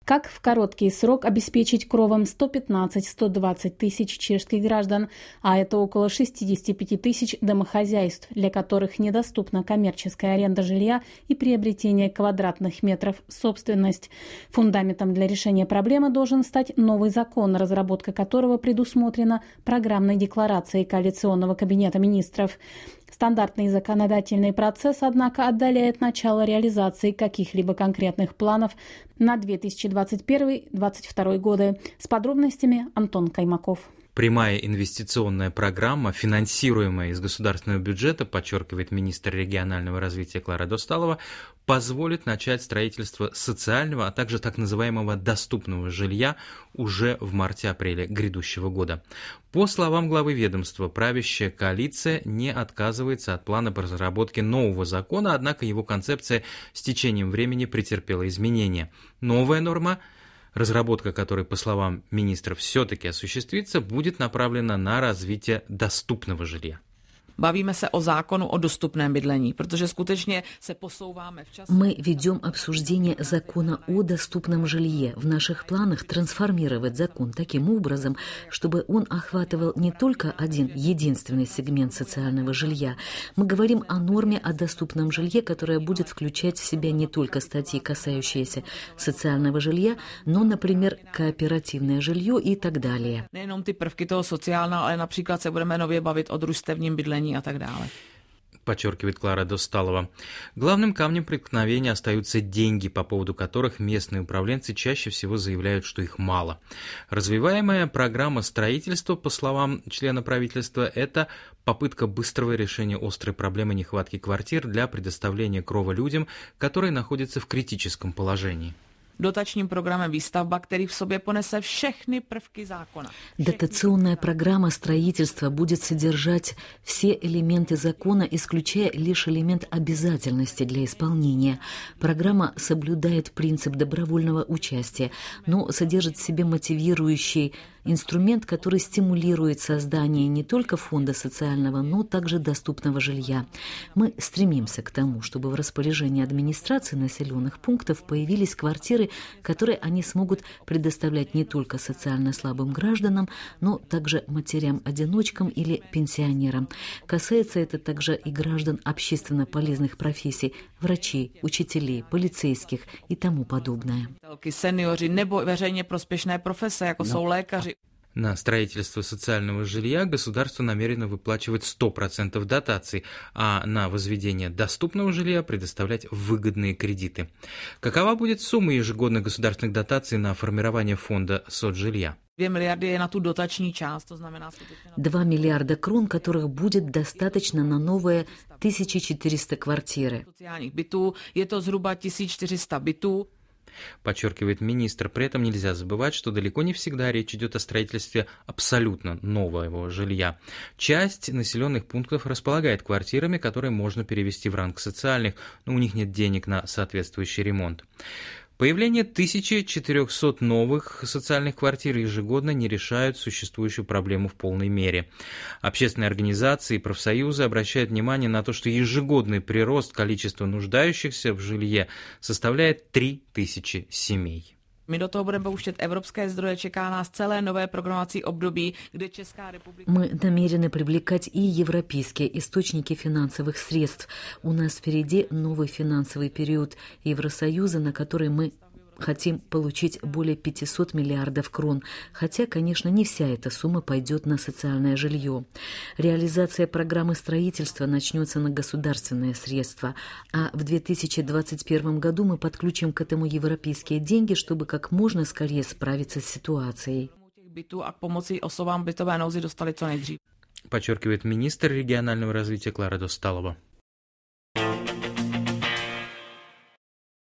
Как в короткий срок обеспечить кровом 115-120 тысяч чешских граждан, а это около 65 тысяч домохозяйств, для которых недоступна коммерческая аренда жилья и приобретение квадратных метров собственность. Фундаментом для решения проблемы должен стать новый закон, разработка которого предусмотрена программной декларацией коалиционного кабинета министров. Стандартный законодательный процесс, однако, отдаляет начало реализации каких-либо конкретных планов на 2021-2022 годы. С подробностями Антон Каймаков. Прямая инвестиционная программа, финансируемая из государственного бюджета, подчеркивает министр регионального развития Клара Досталова, позволит начать строительство социального, а также так называемого доступного жилья уже в марте-апреле грядущего года. По словам главы ведомства, правящая коалиция не отказывается от плана по разработке нового закона, однако его концепция с течением времени претерпела изменения. Новая норма, разработка которой, по словам министра, все-таки осуществится, будет направлена на развитие доступного жилья. Bavíme se o zákonu o dostupném bydlení, protože skutečně se posouváme v čase. Мы ведем обсуждение закона о доступном жилье. В наших планах трансформировать закон таким образом, чтобы он охватывал не только один единственный сегмент социального жилья. Мы говорим о норме о доступном жилье, которая будет включать в себя не только статьи, касающиеся социального жилья, но, например, кооперативное жилье и так далее. Nejenom ty prvky toho sociálna, ale například se budeme nově bavit o družstevním bydlení a tak dále. Подчеркивает Клара Досталова. Главным камнем преткновения остаются деньги, по поводу которых местные управленцы чаще всего заявляют, что их мало. Развиваемая программа строительства, по словам члена правительства, это попытка быстрого решения острой проблемы нехватки квартир для предоставления крова людям, которые находятся в критическом положении. Dotačním programem výstavba, který v sobě ponese všechny prvky zákona. Дотационная программа строительства будет содержать все элементы закона, исключая лишь элемент обязательности для исполнения. Программа соблюдает принцип добровольного участия, но содержит в себе мотивирующий инструмент, который стимулирует создание не только фонда социального, но также доступного жилья. Мы стремимся к тому, чтобы в распоряжении администрации населенных пунктов появились квартиры, которые они смогут предоставлять не только социально слабым гражданам, но также матерям-одиночкам или пенсионерам. Касается это также и граждан общественно полезных профессий, врачей, учителей, полицейских и тому подобное. Seniori nebo veřejně prospěšné profese, jako jsou lékaři. На строительство социального жилья государство намерено выплачивать 100% дотаций, а на возведение доступного жилья предоставлять выгодные кредиты. Какова будет сумма ежегодных государственных дотаций на формирование фонда соцжилья? 2 miliardy je na tu dotační část, to znamená... 2 миллиарда крон, которых будет достаточно на новые 1400 квартиры. Sociálních bytů, je to zhruba 1400 bytů. Подчеркивает министр. При этом нельзя забывать, что далеко не всегда речь идет о строительстве абсолютно нового жилья. Часть населенных пунктов располагает квартирами, которые можно перевести в ранг социальных, но у них нет денег на соответствующий ремонт. Появление 1400 новых социальных квартир ежегодно не решают существующую проблему в полной мере. Общественные организации и профсоюзы обращают внимание на то, что ежегодный прирост количества нуждающихся в жилье составляет 3000 семей. My do toho budeme pouštět evropské zdroje, čeká nás celé nové programovací období, kde Česká republika... Мы намерены привлекать и европейские источники финансовых средств. У нас впереди новый финансовый период Евросоюза, на который мы хотим получить более 500 миллиардов крон, хотя, конечно, не вся эта сумма пойдет на социальное жилье. Реализация программы строительства начнется на государственные средства, а в 2021 году мы подключим к этому европейские деньги, чтобы как можно скорее справиться с ситуацией. Подчеркивает министр регионального развития Клара Досталова.